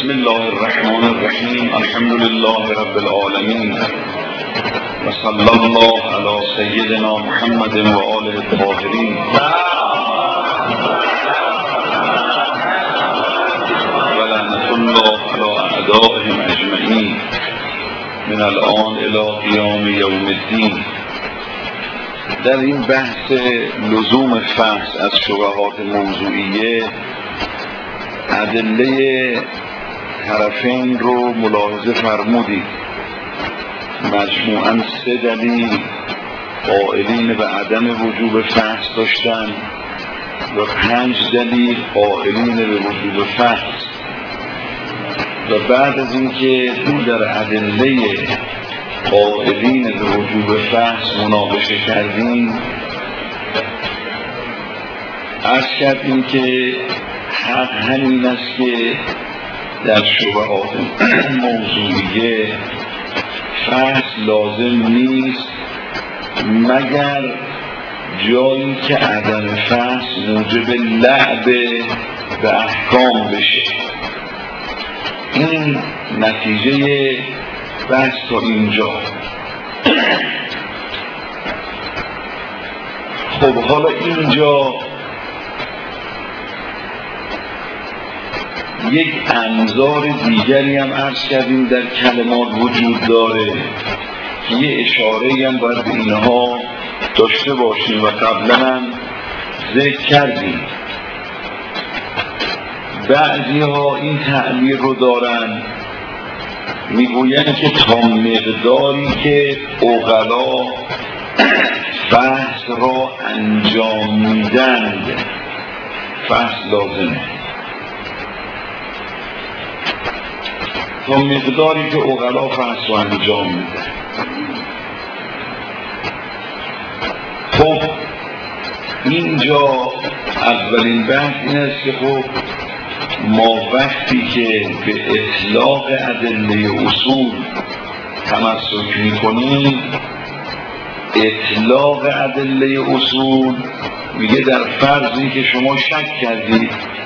بسم الله الرحمن الرحیم. الحمد لله رب العالمین و صلی الله علی سیدنا محمد و آله الطاهرین و لعنة الله علی اعدائهم اجمعین من الآن الی قیام یوم الدین. در این بحث لزوم فحص از شبهات موضوعیه ادله طرفین رو ملاحظه فرمودید. مجموعاً 3 دلیل قائلین به عدم وجوب فحص داشتن و 5 دلیل قائلین به وجوب فحص. و بعد از اینکه در ادله قائلین به وجوب فحص مناقشه کردیم، عرض کردیم که حق همین است که در شبهات موضوعیه فحص لازم نیست مگر جایی که عدم فحص موجب لعب به احکام بشه. این نتیجه بحث تا اینجا. خب حالا اینجا یک انظار دیگری هم عرض کردیم در کلمات وجود داره که یه اشاره‌ای هم باید به اینها داشته باشیم و قبلا هم ذکر کردیم. بعضی ها این تعبیر رو دارن، میگوین که تا مقداری که عقلا فحص را انجام میدند فحص لازمه. تا مقداری که عقلا فحص را انجام میدن. خب اینجا اولین بحث این است که خب ما وقتی که به اطلاق ادله اصول تمسک میکنیم، اطلاق ادله اصول میگه در فرضی که شما شک کردید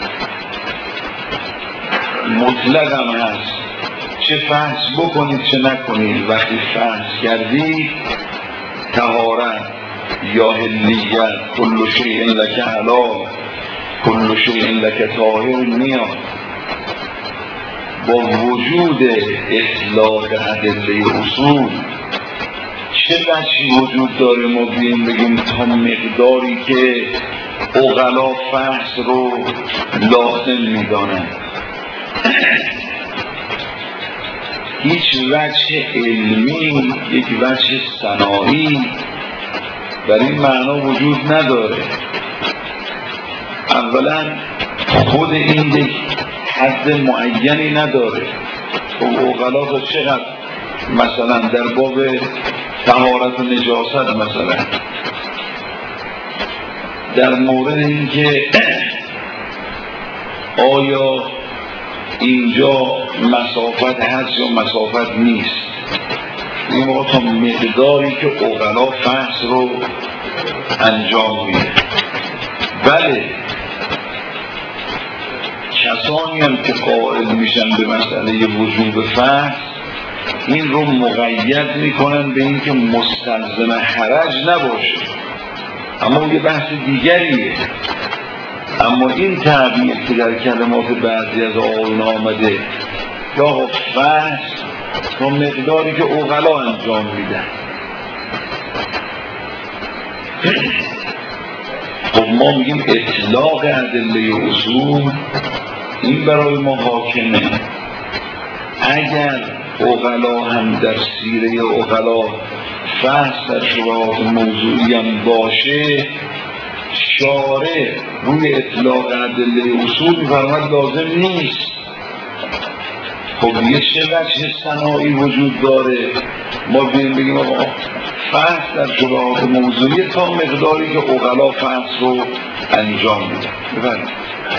مطلق هم هست، چه فحص بکنید چه نکنید، وقتی فحص کردید طهارت یا حلیت کل شیء لک حلال کل شیء لک طاهر میاد. با وجود اطلاق ادله اصول چه وجهی وجود داره ما بگیم تا مقداری که عقلا فحص رو لازم میدانند؟ هیچ وجه علمی، یک وجه صناعی بر این معنا وجود نداره. اولا خود این یک حد معینی نداره. خب عقلا تا چقدر مثلا در باب طهارت و نجاست، مثلا در مورد اینکه آیا اینجا مسافت هست یا مسافت نیست، این موقع تا مقداری که عقلا فحص رو انجام میده. بله کسانی هم که قائل میشن به مسئله وجوب فحص این رو مقید میکنن به اینکه مستلزم حرج نباشه، اما یه بحث دیگریه. اما این تعبیر که در کلمات بعضی از آقایون آمده یا فحص تا مقداری که عقلا انجام میدن، خب ما میگیم اطلاق ادله اصول این برای ما حاکمه. اگر عقلا هم در سیره عقلا فحص در شبهات موضوعی هم باشه، شارع روی اطلاق ادله اصول می‌فرماید لازم نیست. خب یه چه وجه صناعی وجود داره ما بگیم آقا فحص در شبهات موضوعی تا مقداری که عقلا فحص رو انجام میدن. بفرمایید.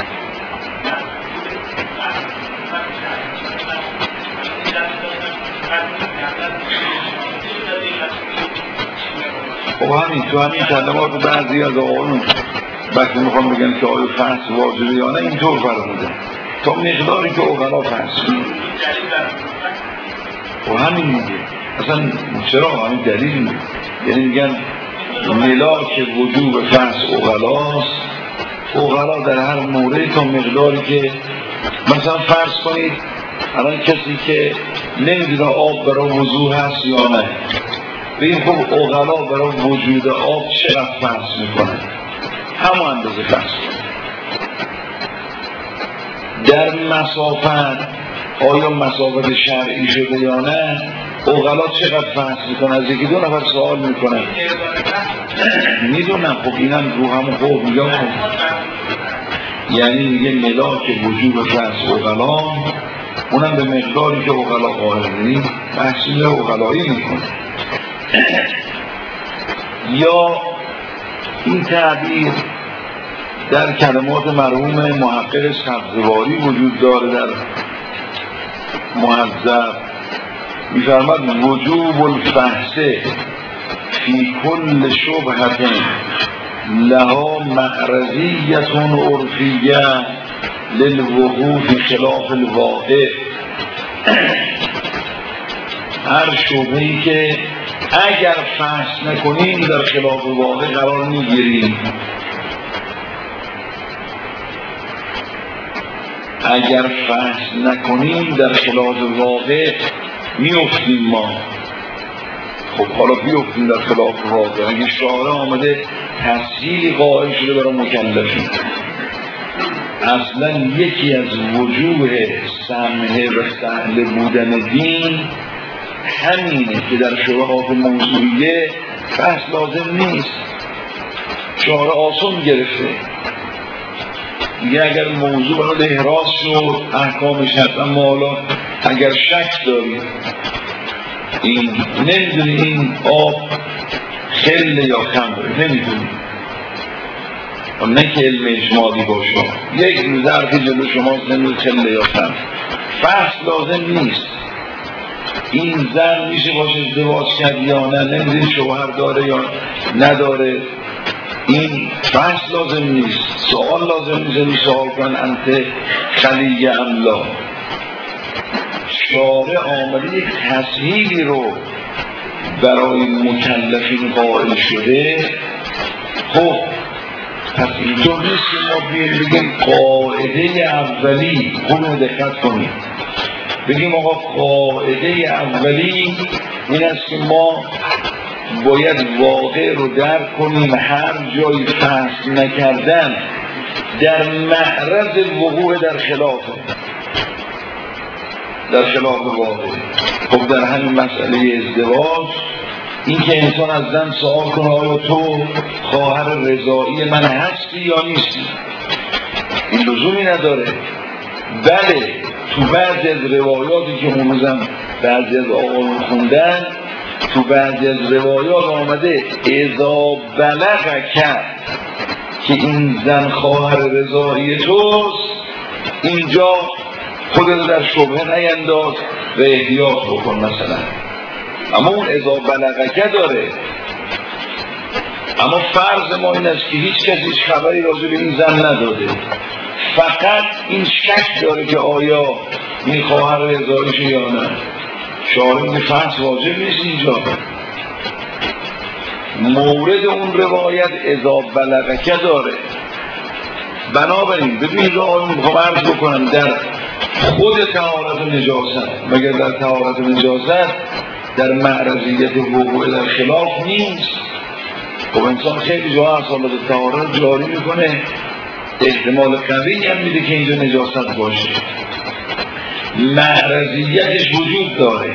خب همین تو همین کلمات بعضی از آقایون وقتی میخوام بگن که آیا فحص واجبه یا نه اینطور فرمودن تا مقداری که عقلا فرض کنن. و همین میگه اصلا چرا همین دلیل میگه، یعنی میگن ملاک وجوب فرض عقلاست. عقلا در هر مورد تا مقداری که مثلا فرض کنید الان کسی که نمیدونه آب برای وضو هست یا نه، بگیم خب عقلا برای وجود آب چقدر فرض میکنه، همون اندازه فرض کنه. در مسافت آیا مسافت شرعی شده یا نه، عقلا چقدر فرض میکنه؟ از یکی دو نفر سوال میکنه میدونم. خب اینم رو همون خوب میگم، یعنی میگه ملاک وجود فرض عقلا، اونم به مقداری که عقلا قائلین محصول عقلایی میکنه. یا این تعبیر در کلمات مرحوم محقق سبزواری وجود داره در مهذب، میفرماد وجوب الفحصه فی کل شبهت لها معرضیت عرفیه للوقوع فی خلاف الواقع. هر شبهه‌ای که اگر فحص نکنیم در خلاف واقع قرار میگیریم، اگر فحص نکنیم در خلاف واقع میافتیم ما. خب حالا بیافتیم در خلاف واقع، اگه شارع آمده تسهیلی قائل شده برای مکلفین. اصلا یکی از وجوه سمحه و سهل بودن دین همینه که در شبهات موضوعیه بحث لازم نیست. شارع آسان گرفته دیگه، اگر موضوع برای احراز شد احکامش هست، اما حالا اگر شک دارید این نمیدونی این آب خل یا خمره، نمیدونی، نه که علم اجمالی باشه، یک ظرفی جلو شماست نمیدونی خل یا خمره، فحص لازم نیست. این زن میشه باشه ازدواج کرد یا نه، نمیدونی شوهر داره یا نداره، این فحص لازم نیست. سوال لازم نیست سوال کن انت خلیه ام لا. شارع آمده یک تسهیلی رو برای مکلفین قائل شده. خب پس اینطور نیست که ما بگیم قاعده اولی، خوب دقت کنیم، بگیم آقا قاعده اولی این است که ما باید واقع رو درک کنیم، هر جایی فحص نکردن در معرض وقوع در خلاف واقع. خب در همین مسئله ازدواج، این که انسان از زن سوال کنه آیا تو خواهر رضایی من هستی یا نیستی، این لزومی نداره. بله تو بعضی از روایاتی که هنوزم بعضی از آقایون خوندن، تو بعضی از روایات آمده اذا بلغ کرد که این زن خواهر رضایی توست، اینجا خودت در شبهه نینداز و احتیاط بکن مثلا. اما اون اذا بلغک داره. اما فرض ما این است که هیچ کسی هیچ خبری راجع به این زن نداده، فقط این شک داره که آیا این خواهر رضاییشه یا نه. شارع که فحص واجب نیست اینجا. مورد اون روایت اذا بلغک داره. بنابراین ببینید آقایون میخوام عرض بکنم در خود طهارت نجاست، مگر در طهارت نجاست در معرضیت وقوع در خلاف نیست. خب انسان خیلی جا اصالت طهارت جاری میکنه، احتمال قوی هم میده که اینجا نجاست باشه، معرضیتش وجود داره.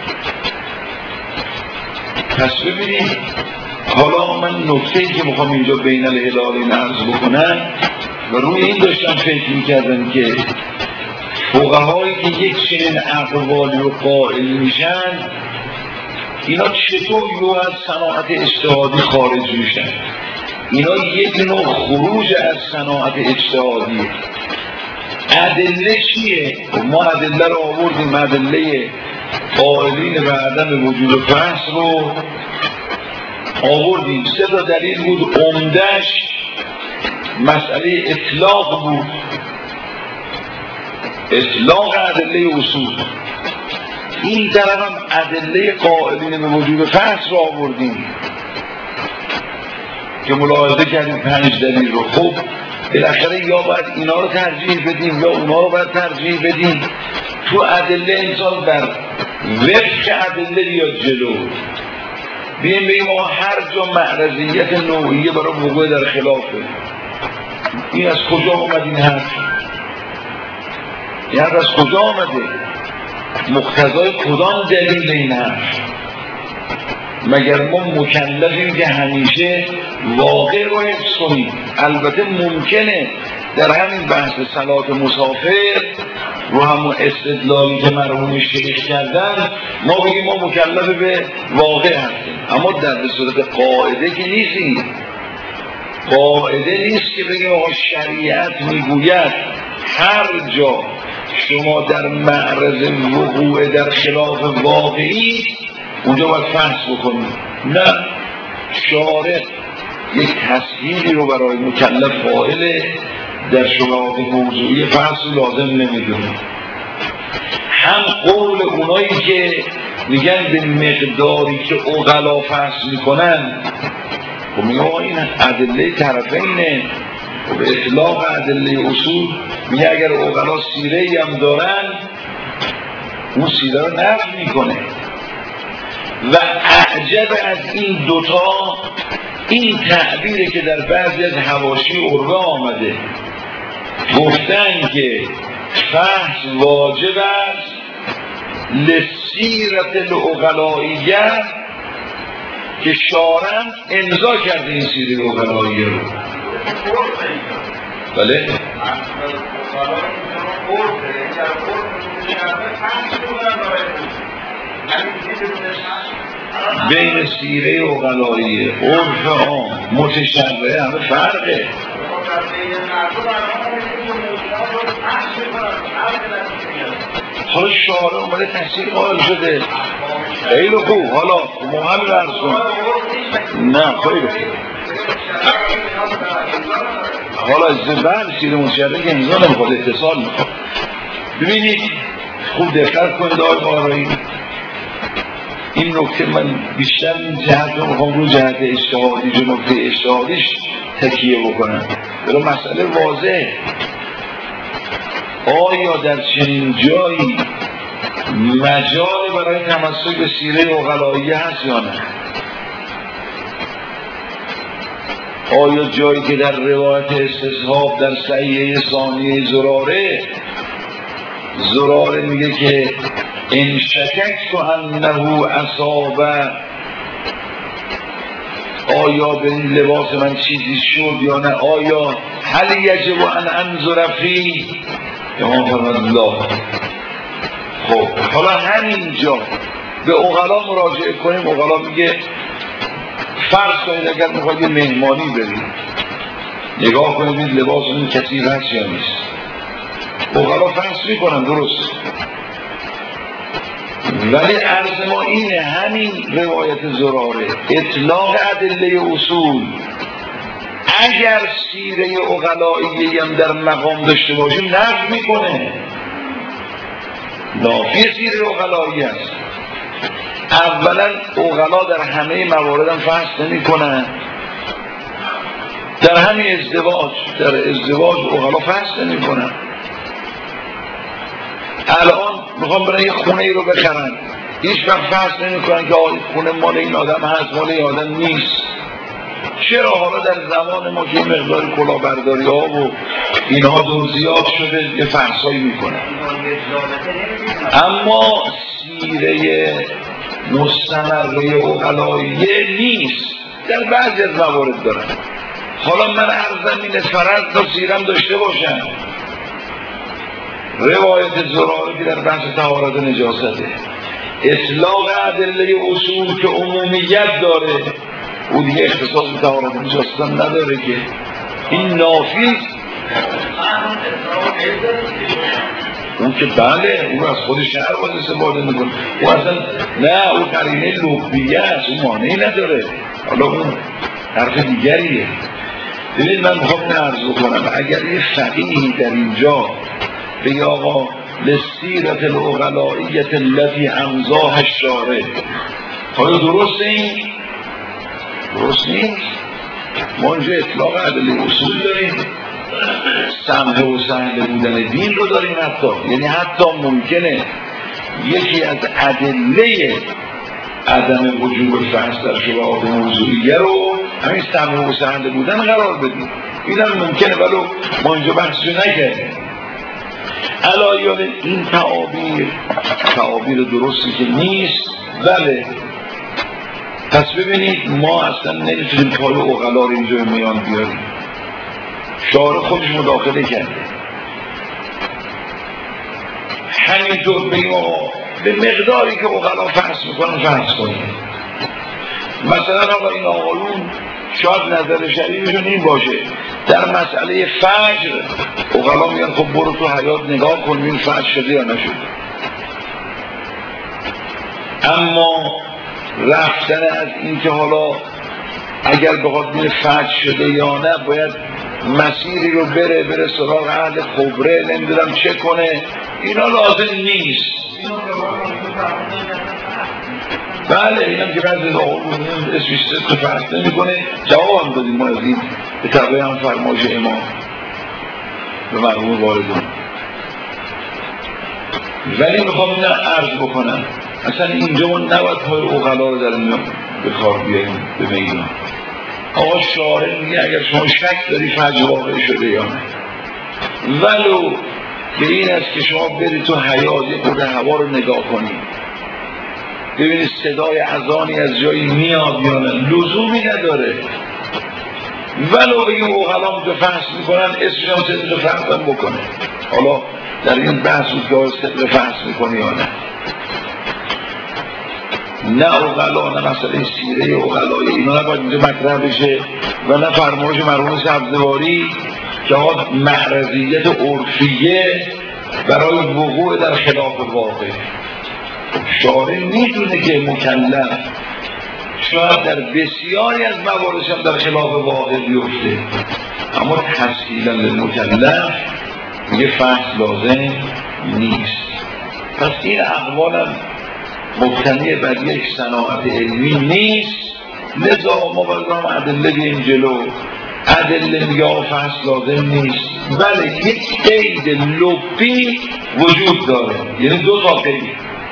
پس ببینید حالا من نکته‌ای که میخوام اینجا بین الهلالین عرض بکنم و روی این داشتم فکر میکردم که فقهایی که یک چنین اقوالی رو قائل میشن، اینا چطور یو از صناعت اجتهادی خارج میشن؟ اینا یک نوع خروج از صناعت اجتهادی. ادله چیه؟ ما ادله رو آوردیم، ادله قائلین به عدم وجود فحص رو آوردیم. 3 تا دلیل بود، عمده‌اش مسئله اطلاق بود. اطلاق ادله اصول. این طرف هم ادله قائلین به وجود فحص رو آوردیم که ملاحظه کردیم 5 دلیل رو. خب بالاخره یا باید اینا رو ترجیح بدیم یا اونا رو باید ترجیح بدیم. تو ادله انسان بر وفق ادله بیاد جلو، بیاییم بگیم ما هر جا معرضیت نوعیه برای وقوع در خلافه. این از کجا آمد این حرف؟ این حرف از کجا آمده؟ مقتضای کدام دلیل این حرف؟ مگر ما مکلفیم که همیشه واقع رو حفظ کنیم؟ البته ممکنه در همین بحث صلات مسافر رو همون استدلالی که مرحوم شیخ کردن ما بگیم ما مکلف به واقع هستیم، اما در صورت قاعده که نیستیم. قاعده نیست که بگیم آقا شریعت میگوید هر جا شما در معرض وقوع در خلاف واقعی اونجا باید فحص بکنید. نه، شارع یک تصحیحی رو برای مکلف قائل در شبهات موضوعی فحص لازم نمیدونه. هم قول اونایی که میگن به مقداری که عقلا فحص میکنن، خب میگه این ادله طرفینه. به اطلاق ادله اصول میگه اگر عقلا سیره‌ای هم دارن اون سیره رو نفی میکنه. و اعجب از این دوتا این تعبیره که در بعضی از حواشی عروه آمده، گفتن که فحص واجب است لسیرت العقلائیه که شارع امضا کرده این سیره عقلائیه رو. بله؟ بین سیره عقلائیه عرف عام متشرعه همه فرقه. حالا شارع اومده تحصیل قائل شده، خیلی خوب. حالا مهم برس کن. نه خیلی خوب. حالا از سیره متشرعه که امضا نمیخواد، اتصال میخواد. ببینید خوب دقت کنید آقای قارایی، این نکته من بیشتر این جهت رو میخوام رو جهت اجتهادی جو نکته اجتهادیش تکیه بکنم. برای مسئله واضح، آیا در چنین جایی مجال برای تمسک به سیره عقلائیه هست یا نه؟ آیا جایی که در روایت استصحاب در صحیحه ثانیه زراره میگه که ان شککت انه اصاب، آیا به این لباس من چیزی شد یا نه، آیا هل یجب ان انظر فی امام فرمود الله. خب حالا همینجا به عقلا مراجعه کنیم. عقلا میگه فرض کنید اگر میخواید مهمانی برید نگاه کنید این لباس این کثیف هست یا نیست. عقلا فرض میکنن درست، ولی عرض ما اینه همین روایت زراره اطلاق ادله اصول اگر سیره عقلائیه هم در مقام داشته باشیم نفی میکنه، نافی سیره عقلائیه است. اولا عقلا در همه موارد هم فحص نمی کنن. در همین در ازدواج عقلا فحص نمی کنن. الان میخوام برای یه خونه ای رو بخرن، هیچ وقت فحص نمی کنن که آقای خونه مال این آدم هست مال این آدم نیست. چرا؟ حالا در زمان ما که مقدار کلاهبرداری ها و اینها دور زیاد شده یه فحصایی میکنن، اما سیره مستمره عقلائیه نیست. در بعضی از موارد دارن. حالا من عرضم اینه فرض تا سیرم داشته باشن. روایت زراره که در بحث طهارت نجاسته اطلاق ادله اصول که عمومیت داره، او دیگه اختصاص به طهارت نجاست هم نداره که این نافی. اون که بله اون از خود شهر باید استفاده میکنه، اون اصلا نه، اون قرینه لغویه است، اون مانعی نداره. حالا اون حرف دیگریه. ببینید من میخوام عرض بکنم اگر یه فقیهی در اینجا بگه آقا لسیرت العقلائیت التي امضاها الشارع. آیا درسته این؟ درست نیست. ما اینجا اطلاق ادله اصول داریم، سمح و سهل بودن دین رو داریم یعنی حتی ممکنه یکی از ادله عدم وجوب فحص در شبهات موضوعیه رو همین سمح و سهل بودن قرار بدیم. این هم ممکنه، ولی ما اینجا بحث رو نکردیم. علایان این تعابیر درستی که نیست. بله، پس ببینید ما اصلا نمیتونیم پای عقلا رو اینجا میان بیاریم. شارع خودش مداخله کرده. همینطور بگیم به مقداری که عقلا فحص میکنن فحص کنیم. مثلا آقا این آقایون شاید نظر شریفشون این باشه در مسئله فجر عقلا میگن خب برو تو حیات نگاه کن این فجر شده یا نشده. اما رفتن از این که حالا اگر بخواد بین فجر شده یا نه باید مسیری رو بره سراغ اهل خبره نمیدونم چه کنه، اینا لازم نیست. بله اینم که بعضی اسمش صدق فرق نمی کنه. جواب هم دادیم ما از این به طبعه هم فرمایش امام به مرحوم واردون. ولی میخوام این عرض بکنم اصلا اینجا ما نباید پای عقلا رو در میان به کار بیاییم به میدان. آقا شارع میگه اگر شما شک داری فجر واقع شده یا نه، ولو به این است که شما برید تو حیات یه خورده هوا رو نگاه کنید ببینید صدای اذانی از جایی میاد یا نه، لزومی نداره. ولو بگیم عقلا اونجا فحص میکنن اسمش هم صدق فحص هم بکنه. حالا در این بحث رو صدق فحص میکنه یا نه. نه عقلا نه مسئله سیره عقلایی اینا نباید اینجا مطرح بشه و نه فرمایش مرحوم سبزواری که معرضیت عرفیه برای وقوع در خلاف واقع. شارع میدونه که مکلف شاید در بسیاری از مواردش هم در خلاف واقع بیفته، اما تسهیلا للمکلف یه فحص لازم نیست. پس این اقوال هم مبتنی بر یک صناعت علمی نیست. لذا ما باید ادله بیاییم جلو. ادله میگه فحص لازم نیست. بله یک قید لبی وجود داره، یعنی دو تا قید.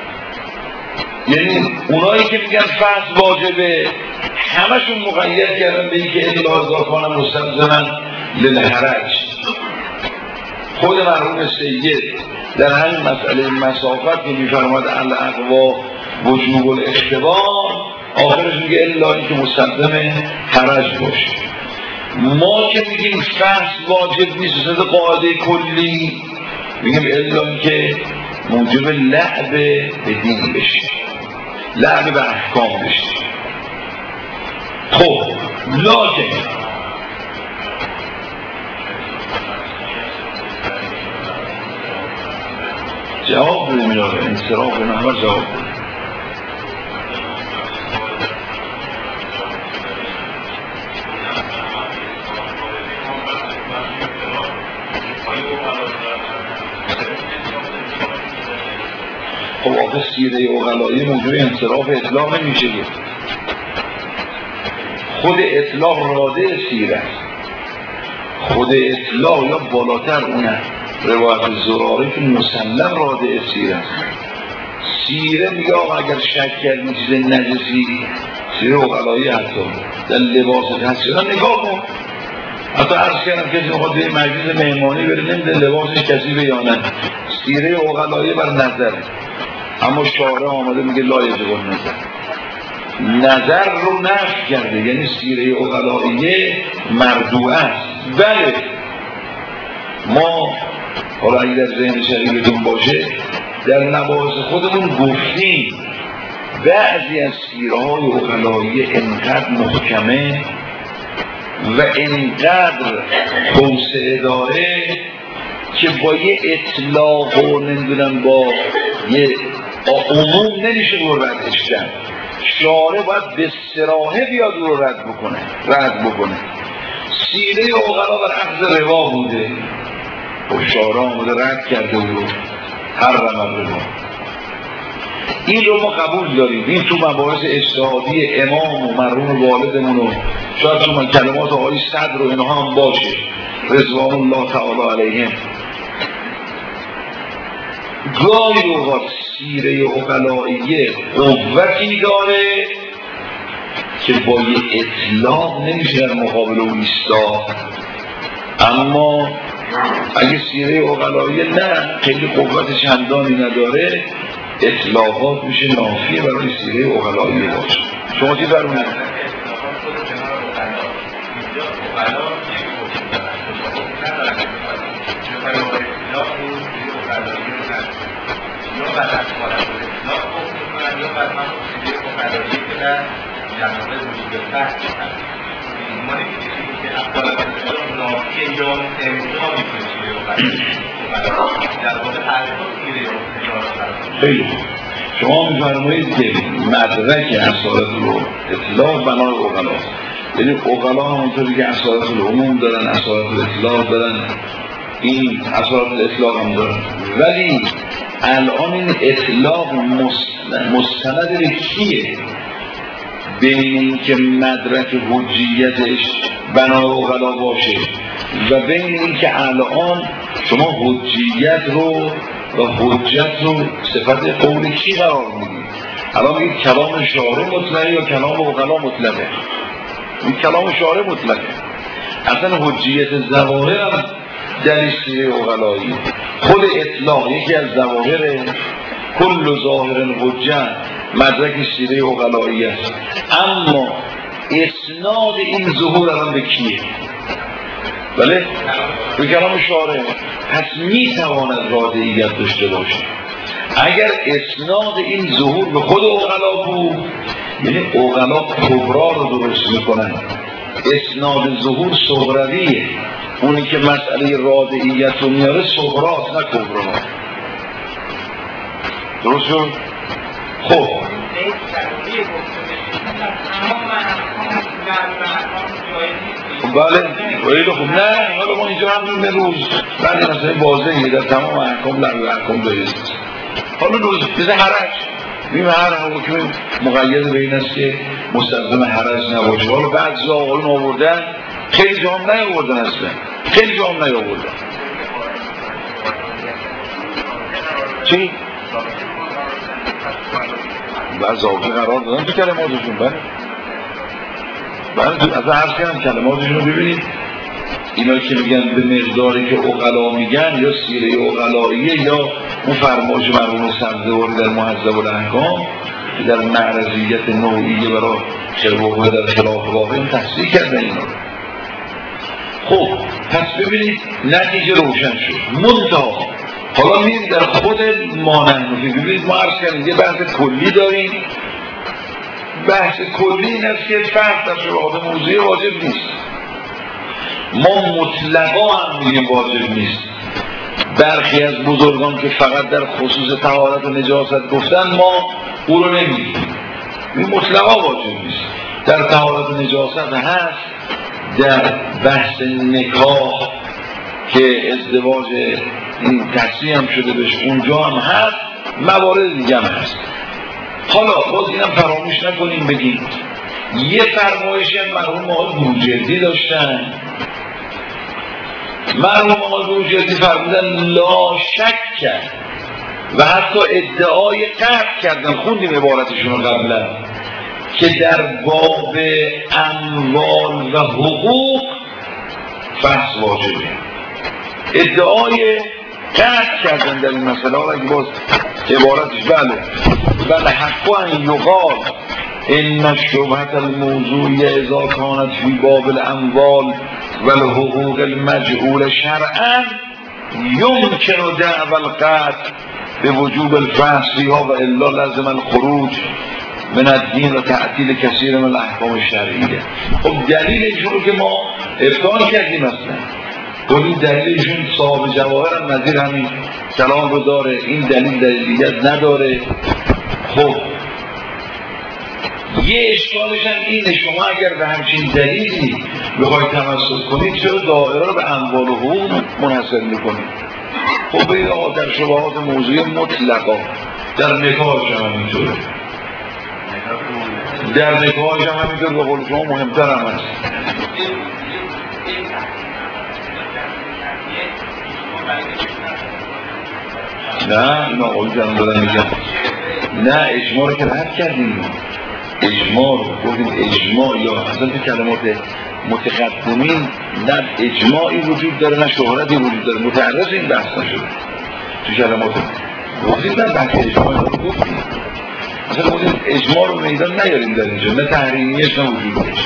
یعنی اونایی که میگن فحص واجبه همشون مقید کردن به این که الا اذا کان مستلزما للحرج. خود مرحوم سید در همین مسئله مسافت که میفرماد الاقوا وجوب الاختبار آخرش میگه الا این که مستلزم حرج باشه. ما که میگیم فحص واجب نیست صد قاعده کلی میگیم الا این که موجب لعب به دین بشه، لعب به احکام بشه. خب لکن جواب بدیم اینا رو، انصراف اینا همه جواب بدیم. خب آقا سیره عقلایی موجود انصراف اطلاق نمیشه. خود اطلاق راده سیره است. خود اطلاق یا بالاتر اونه روایت زراره که مسلم راده سیره است. سیره میگه آقا اگر شک کردی چیز نجسی، سیره عقلایی حتی در لباس هست نگاه کن. حتی عرض کردم کسی میخواد به مجلس مهمانی بره نمیده لباسش کثیفه یا نه، سیره عقلایی بر نظر. اما شارع آمده میگه لا یجب نظر رو نفی کرده، یعنی سیره عقلاییه مردوعه است. بله ما حالا اگه در ذهن شریفتون باشه در مباحث خودمون گفتیم بعضی از سیره های عقلاییه انقدر محکمه و انقدر توسعه داره که با یه اطلاق و نمیدونم با یه عموم نمیشه رو ردش کرد. شارع باید به صراحه بیاد رو رد بکنه. سیره عقلا بر اخذ روا بوده و شارع آمده رد کرده بود. حرم الربا. این رو ما قبول داریم، این تو مباحث اجتهادی امام و مرحوم والدمون و شاید تو کلمات آقای صدر و اینها هم باشه رضوان الله تعالی علیهم. گاهی اوقات سیره عقلائیه قوتی داره که با یه اطلاق نمیشه در مقابل اون ایستاد، اما اگه سیره عقلائیه نه خیلی قوت چندانی نداره، اطلاقات میشه نافیه برای سیره عقلائیه باشه. شما چی فرمودید؟ خیلی شما می‌فرمایید که مدرک اصالت رو اطلاق بنای عقلاست، یعنی عقلا همونطوری که اصالت العموم دارن اصالت الاطلاق دارن، این اصالت الاطلاق هم دارن، ولی الان این اطلاق مستند به کیه؟ بین این که مدرک حجیتش بنای عقلا باشه و بین این که الان شما حجیت رو و حجت رو صفت قول کی قرار میدید؟ الان بگید کلام شارع مطلقه یا کلام عقلا مطلقه؟ این کلام شارع مطلقه. اصلا حجیت ظواهر هم در سیره عقلایی خود اطلاق یکی از ظواهره، کل ظاهر حجت مدرک سیره عقلایی است، اما اسناد این ظهور الان به کیه؟ بله؟ به کلام شارع. پس میتواند رادعیت داشته باشه. اگر اسناد این ظهور به خود عقلا بود، یعنی عقلا کبرا رو درست میکنن، اسناد ظهور صغرویه، اونی که مسئله رادعیت رو میاره صغراست نه کبرا. درست شد؟ خب بله ولی خب نه حالا ما اینجا هم نیم روز بعد مثلا واضحه در تمام احکام لغو احکام دارید. حالا روز بزه حرج بیم هر حکم مقید به این است که مستلزم حرج نباشه. حالا بعد جا آقایون آوردن، خیلی جا هم نیاوردن، اصلا خیلی جا هم نیاوردن. چی؟ بعد ضابطه قرار دادن تو کلماتشون. بله از عرض کردم کلماتشون رو ببینید، اینا که میگن به مقداری که عقلا میگن یا سیره عقلاییه یا اون فرمایش مرحوم سبزواری در مهذب الاحکام که در معرضیت نوعیه برای شروع در خلاف واقع تصدیق کردن اینا. خب پس ببینید نتیجه روشن شد. منتها حالا میریم در خود مانند ببینید، ما عرض کردیم یه بحث کلی داریم. بحث کلی این است که فرق در شبهات موضوعی واجب نیست. ما مطلقا هم میگیم واجب نیست. برخی از بزرگان که فقط در خصوص طهارت و نجاست گفتن ما او رو نمیگیم. این مطلقا واجب نیست. در طهارت و نجاست هست، در بحث نکاح که ازدواج این تصریح هم شده بهش اونجا هم هست، موارد دیگه هم هست. حالا باز اینم فراموش نکنیم بگیم یه فرمایشی هم مرحوم آقای بروجردی داشتن. مرحوم آقای بروجردی فرمودن لا شک کرد و حتی ادعای قطع کردن، خوندیم عبارتشون رو قبلا، که در باب اموال و حقوق بحث واجبه. ادعای قطع کردن در این مسئله ها اگه باز عبارتش بله حقا ان یقال ان الشبهة الموضوعیه اذا کانت فی باب الاموال و الحقوق المجعول شرعا یمکن دعوی القطع به وجوب الفحص فیها و الا لازم الخروج من الدین و تعطیل کثیر من الاحکام الشرعیه. خب دلیلشون رو که ما ابطال کردیم اصلا. این دلیلشون صاحب جواهر هم نظیر همین کلام رو داره، این دلیلیت نداره. خب یه اشکالش هم اینه، شما اگر به همچین دلیلی بخواید تمسک کنید چرا دائره رو به اموال و حقوق منحصر میکنید؟ خب بگید در شبهات موضوعی مطلقا در نکاحش هم همینطوره، در نکاحش هم همینطور، به قول شما مهمتر هم هست. نه این آقایی جانم دارم میگم نه، اجماع رو که رد کردیم، اجماع رو گفتیم اجماع یا اصلا تو کلمات متقدمین نه اجماعی وجود داره نه شهرتی وجود داره، متعرض این بحث نشده تو کلمات گفتیم نه بحث اجماع رو گفتیم، اصلا گفتیم اجماع رو میدان نیاریم در اینجا، نه تحریمیش نه وجودش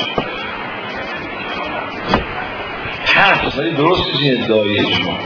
هست، ولی درست این ادعای اجماع.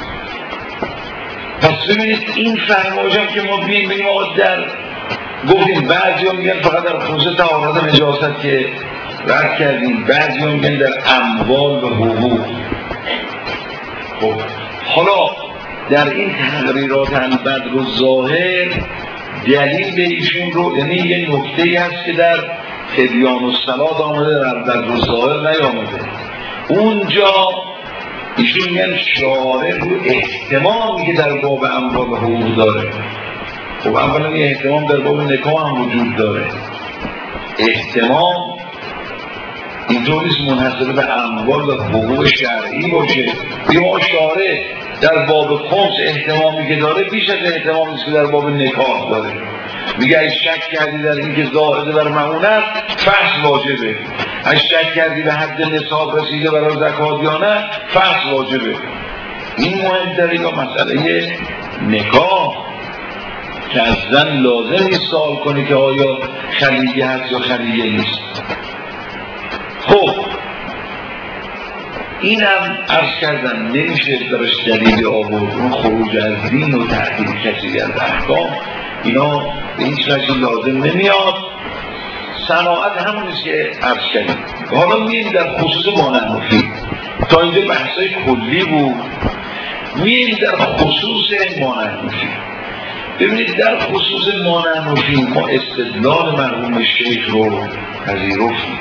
پس ببینید این فرمایشم که ما بگیم آقا در گفتیم بعضی ها میگن فقط در خصوص طهارت نجاست که رد کردیم، بعضی ها میگن در اموال و حقوق. خب حالا در این تغییرات البدر و ظاهر دلیل به ایشون رو، یعنی یه نکته‌ای هست که در تبیان الصلات آمده در البدر و ظاهر نیامده، اونجا ایشون میگن شارع رو احتمامی که در باب اموال و حقوق داره. خب اولا یه احتمام در باب نکاح هم وجود داره، احتمام اینطور نیست منحصر به اموال و حقوق شرعی باشه. ما شارع در باب خمس احتمامی که داره بیش از احتمامی که در باب نکاح داره. میگه اگه شک کردی در اینکه زائده بر معونت فحص واجبه، اگه شک کردی به حد نصاب رسیده برای زکات یا نه فحص واجبه. این مهمتره یا مسئله نکاح که از زن لازم نیست سوال کنه که آیا خلیه هست یا خلیه نیست. خب اینم عرض کردم نمیشه درش دلیل آورد، اون خروج از دین و تحقیل کسی از احکام اینا به هیچ وجه لازم نمیاد. صناعت همونیست که عرض کردیم. حالا میریم در خصوص مانعنفی، تا اینجا بحثای کلی بود، میریم در خصوص مانعنفی. ببینید در خصوص مانعنفی ما استدلال مرحوم شیخ رو پذیرفتیم،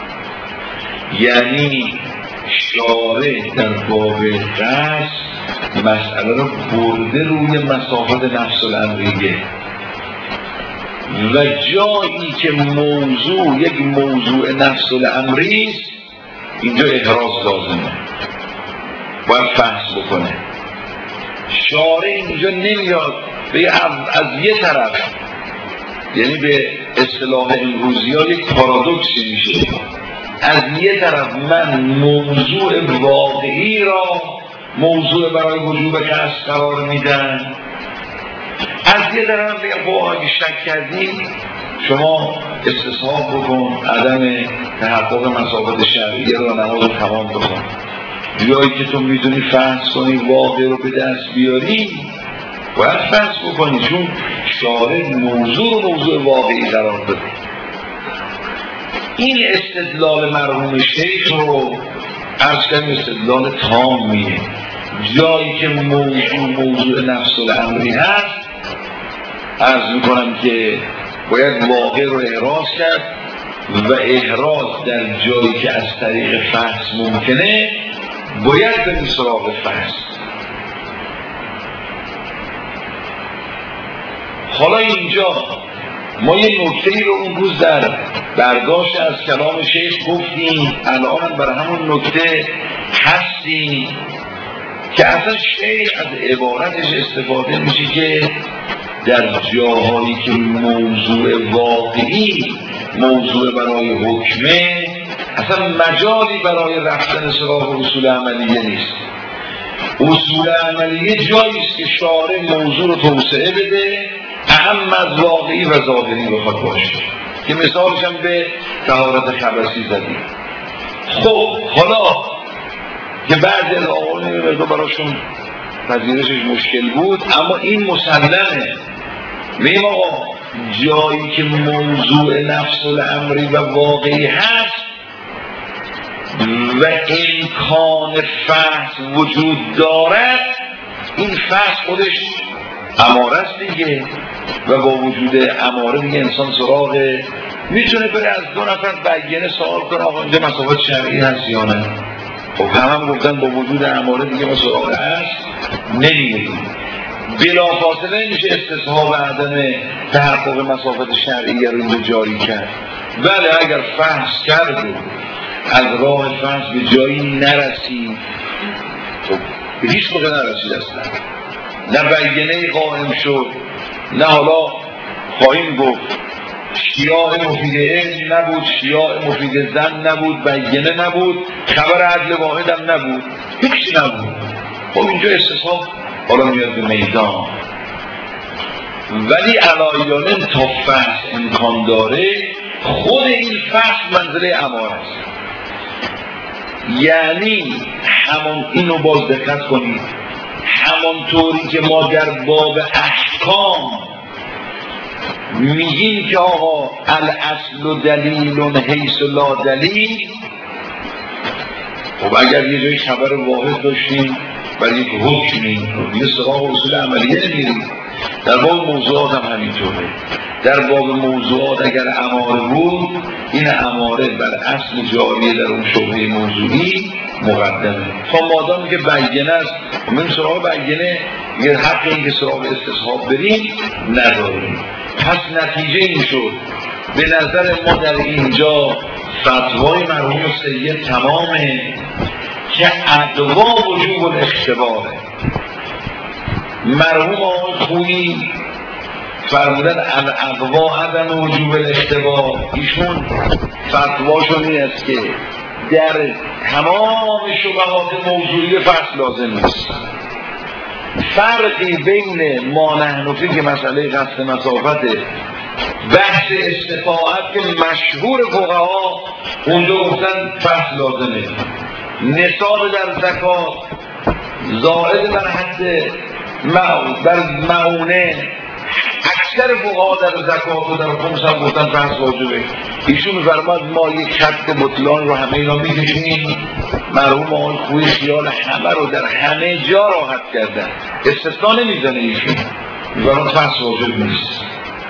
یعنی شارع در باب قصد مسئله رو برده روی مسافت نفس الامریه و جایی که موضوع یک موضوع نفس الامری است اینجا احراز لازمه، باید فحص بکنه. شارع اینجا نمیاد به از یه طرف، یعنی به اصطلاح امروزی ها یک پارادوکسی میشه، از یه طرف من موضوع واقعی را موضوع برای وجوب قصد قرار میدن، از یه طرف میگم با اگه شک کردی شما استصحاب بکن، عدم تحقق مسافت شرعیه رو نماز رو تمام بکن، جایی که تو میدونی فحص کنی واقع رو به دست بیاری باید فحص بکنی، چون شارع موضوع واقعی قرار بده. این استدلال مرحوم شیخ رو عرض کردیم استدلال تامیه، جایی که موضوع نفس الامری هست عرض میکنم که باید واقع رو احراز کرد و احراز در جایی که از طریق فحص ممکنه باید بریم سراغ فحص. حالا اینجا ما یه نکته‌ای رو اون روز در برداشت از کلام شیخ گفتیم، الان هم برای همون نکته هستیم که اصلا شیخ از عبارتش استفاده میشه که در جاهایی که موضوع واقعی موضوع برای حکمه اصلا مجالی برای رفتن سراغ اصول عملیه نیست. اصول عملیه جایی است که شارع موضوع رو توسعه بده اهم از واقعی و ظاهری بخواد باشه، که مثالش هم به طهارت خبثی زدیم. خب حالا که بعضی از آقایون نمی‌برده براشون پذیرشش مشکل بود، اما این مسلمه. میگیم آقا جایی که موضوع نفس الامری و واقعی هست و امکان فحص وجود دارد، این فحص خودش اماره است دیگه، و با وجود اماره دیگه انسان سراغ میتونه بره از دو نفر بیانه سوال کنه آقا اینجا مسافت شرعی هست یا نه. خب هم گفتن با وجود اماره دیگه ما سراغ هست نمیریم. بلافاصله نمیشه استصحاب عدم تحقق مسافت شرعیه رو اینجا جاری کرد. بله اگر فحص کرد و از راه فحص به جایی نرسید، خب به هیچ موقع نرسید اصلا، نه بیانه قائم شد، نه حالا خواهیم گفت شیاع مفید علم نبود، شیاع مفید زن نبود، بیانه نبود، خبر عدل واحد هم نبود، هیچی نبود. خب اینجا استصحاب حالا میاد به میدان. ولی علایانه تا فحص امکان داره، خود این فحص منزله اماره است. یعنی همون اینو باز دقت کنید، همانطوری که ما در باب احکام میگیم که آقا الاصل دلیل حیث لا دلیل، خب اگر یه جای خبر واحد داشتیم برای یک حکمی دیگه سراغ اصول عملیه نمیریم. در باب موضوعات هم همینطوره. در باب موضوعات اگر اماره بود، این اماره بر اصل جاریه در اون شبهه موضوعی مقدمه. تا مادامی که بیانه است، من سراغ بیانه یه حق این که سراغ استصحاب بریم نداریم. پس نتیجه این شد به نظر ما در اینجا فتوای مرحوم سید تمامه که ادوا وجوب الاختباره. مرحوم آقای خویی فرمودن الادوا عدم وجوب الاختبار. ایشون فتواشون این است که در تمام شبهات موضوعی فصل لازم نیست. فرقی بین ما نحن فی که مسئله قصد مسافت بحث استطاعت که مشهور فقها اونجا گفتن فصل لازمه، نصاب در زکات زائد بر حد بر معونه، اکثر فقها در زکات و در خمس هم گفتن فصل واجبه. ایشون فرماد ما یک خط بطلان رو همه اینا میکشیم. مرحوم آقای خویی خیال همه رو در همه جا راحت کردن، استثنا نمیزنه ایشون، میگن فصل واجب نیست.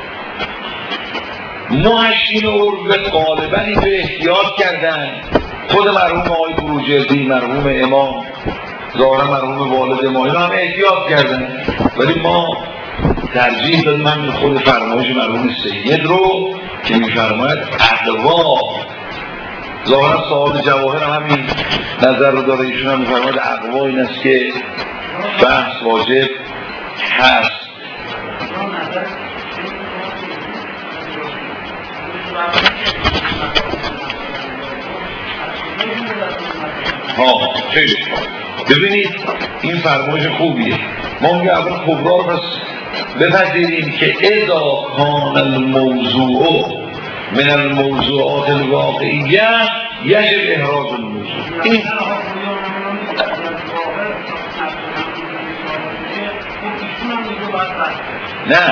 محشین عرف غالبا این به احتیاط کردن. خود مرحوم آقای بروجردی، مرحوم امام، ظاهرا مرحوم والد ما، اینا هم احتیاط کردن. ولی ما ترجیح دادیم همین خود فرمایش مرحوم سید رو که میفرماید ادوا. ظاهرا صاحب جواهر همین نظر رو داره. ایشون هم میفرماید ادوا این است که بحث واجب هست. خیلی ببینید این فرمایش خوبیه. ما میگه اول کبرا رو بس بپذیریم که اذا کان الموضوع من الموضوعات الواقعیه یجب احراز الموضوع. این نه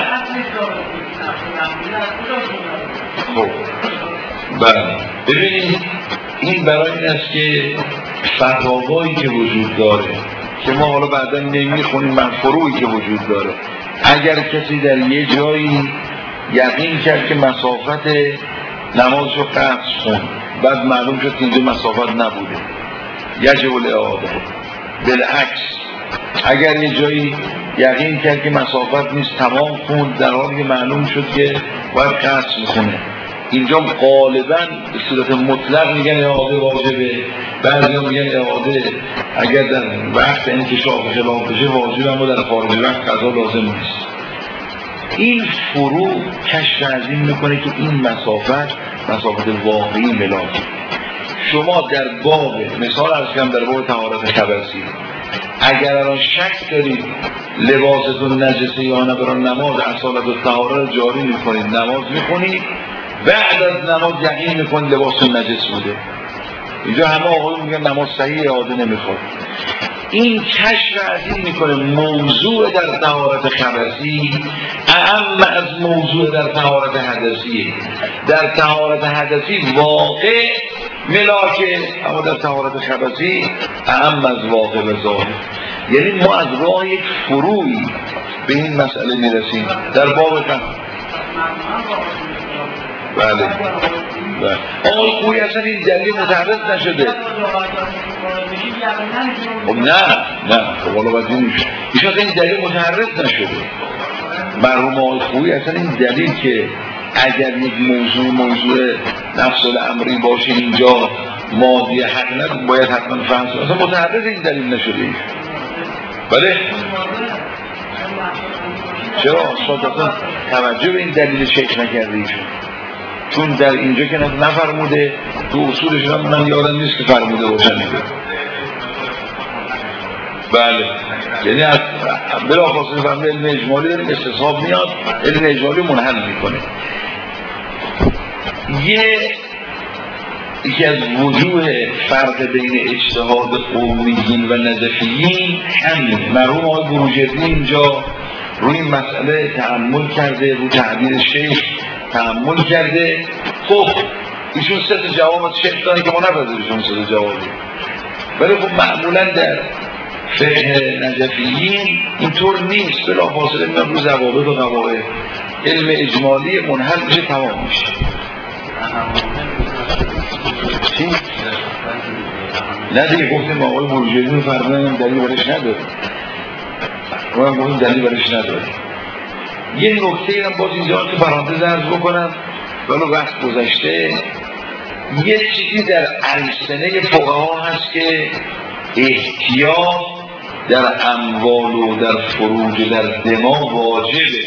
خب بله ببینید این برای این است که فتاوایی که وجود داره که ما حالا بعدا نمیخونیم، من فروعی که وجود داره، اگر کسی در یه جایی یقین کرد که مسافت نمازشو قصر خوند، بعد معلوم شد که اینجا مسافت نبوده، یجب الاعاده. بالعکس اگر یه جایی یقین کرد که مسافت نیست تمام خوند، در حالی که معلوم شد که باید قصر میخونه، اینجا غالبا به صورت مطلق میگن اعاده واجبه. بعضی ها میگن اعاده اگر در وقت انکشاف خلاف بشه واجب، اما در خارج وقت قضا لازم نیست. این فروع کشف از این میکنه که این مسافت واقعی ملاک. شما در باب مثال عرض کردم در باب طهارت خبثی، اگر الان شک دارید لباستون نجسه یا نه، برای نماز اصالت و طهارت جاری میکنید، نماز میکنید، بعد از نماز یقین میکنید لباستون نجس بوده، اینجا همه آقایون میگن نماز صحیح، اعاده نمیخواد. این کشف از این میکنه موضوع در طهارت خبثی اعم از موضوع در طهارت حدثی. در طهارت حدثی واقع ملاکه، اما در طهارت خبثی اعم از واقع و ظاهر. یعنی ما از راه یک فروعی به این مسئله میرسیم در باب بله آقای خویی اصلا این دلیل متعرض نشده. خب نه خب حالا باید ایشون این دلیل متعرض نشده. مرحوم آقای خویی اصلا این دلیل که اگر یک موضوع نفس الامری باشه اینجا ماضی حق نداره باید حتما فهم کنه، اصلا متعرض این دلیل نشده ایشون. بله چرا اصلا توجه به این دلیل شیخ نکرده ایشون؟ چون در اینجا که نفرموده، تو اصولش هم من یادم نیست که فرموده باشن دیگه. بله یعنی از بلافاصله فهمده علم اجمالی داریم استصحاب میاد، علم اجمالی منحل میکنه. یکی از وجوه فرق بین اجتهاد قومیین و نجفیین همین. مرحوم آقای بروجردی اینجا روی این مسئله تأمل کرده، روی تعبیر شیخ تأمل کرده. خب ایشون سه تا جواب از شیخ دارن که ما نپذیریم سه تا جوابی، ولی خب معمولا در فقه نجفیین اینطور نیست، بلافاصله میاد رو ضوابط و قواعد علم اجمالی منحل میشه، تمام میشه. چی؟ نه دیگه گفتیم آقای بروجردی فرمودن دلیل برش نداره، ما هم گفتیم دلیل برش نداره. یه نکته هم باز اینجا که پرانتز عرض بکنم ولی وقت گذشته، یه چیزی در السنه فقها هست که احتیاط در اموال و در فروج در دماغ واجبه.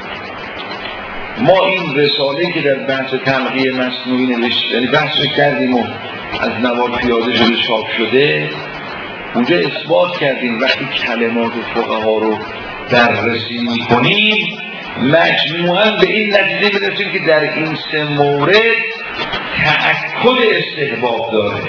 ما این رساله که در بحث تلقیه مصنوعی نوشت، یعنی بحث کردیم و از نوار پیاده شده چاپ شده، اونجا اثبات کردیم وقتی کلمات فقها رو بررسی می‌کنیم مجموعاً به این نتیجه می‌رسیم که در این سه مورد تأکد استحباب داره.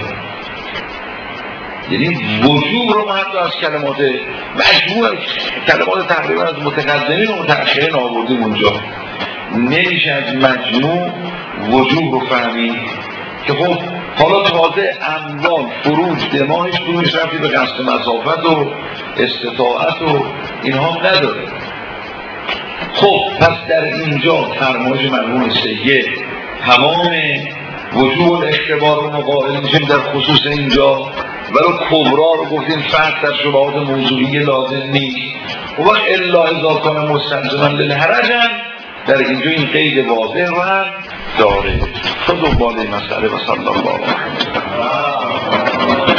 یعنی وجوب رو ما حتی از کلمات مجموع کلمات تقریبا از متقدمین و متأخرین آوردیم اونجا، نمیشه از مجموع وجوب رو فهمید که خب حالا تازه اموال فروج دماغش دونش رفتی به قصد مسافت و استطاعت و اینها نداره. خب پس در اینجا فرمایش مرحوم سید تمام وجوب الاختبار رو مقابل میشیم در خصوص اینجا، ولی کبرا رو گفتیم فرق در شبهات موضوعی لازم نیست. و وقت الا اذا کان مستلزما للحرج هم در اینجا این قید واضح رو هم داره. خود دنبال این مسئله و صلی الله علیه و